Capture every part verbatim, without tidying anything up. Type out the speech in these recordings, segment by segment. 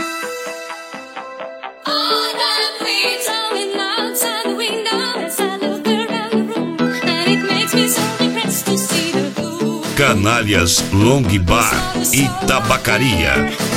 Canalhas Long Bar e Tabacaria.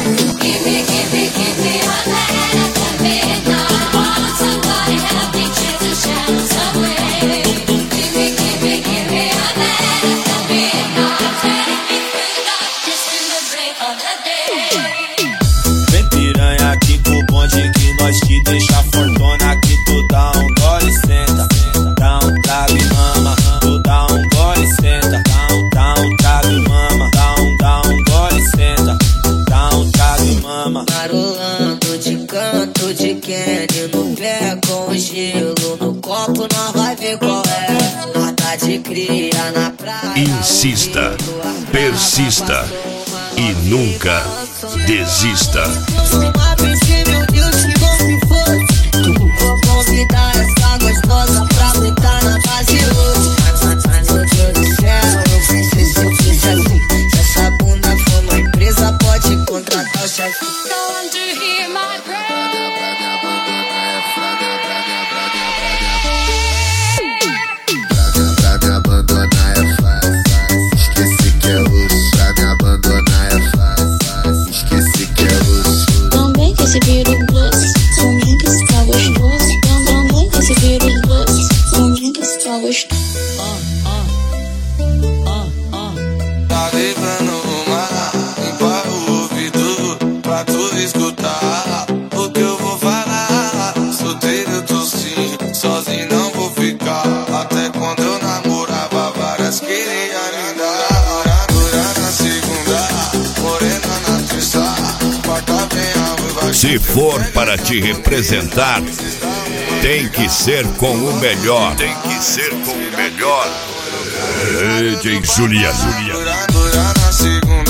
Vem piranha aqui com o bonde que nós te deixa fortuna. Aqui tu dá um gole e senta, dá um trago e mama. Tu dá um gole e senta, dá um trago e mama. Dá um, dá um gole e senta, dá um trago e mama. Marolando de canto de Kenny no pé com gelo no copo, nós vai ver qual é. Nada de cria na praia. Insista, persista e nunca desista. Uma vez, meu Deus, que bom se fosse. Vou convidar essa gostosa pra botar na base hoje. Mas, meu Deus do céu, eu pensei se eu fiz assim. Se essa bunda for uma empresa, pode contratar o chefe. Pra me abandonar é fácil, esqueci que é luxo. Pra me abandonar é fácil, esqueci que é luxo. Também que se vira o doce, também que está gostoso. Também que se vira o doce, também que está gostoso. Tá levando uma, limpa o ouvido pra tu escutar o que eu vou falar. Solteiro eu tô sim, sozinho não vou ficar. Até quando eu namorava, várias queriam me dar. Dura na segunda, morena na terça, quarta vem a ruiva. Se for para te representar, tem que ser com o melhor. Tem que ser com o melhor. D J Juliano. Dura, dura na segunda.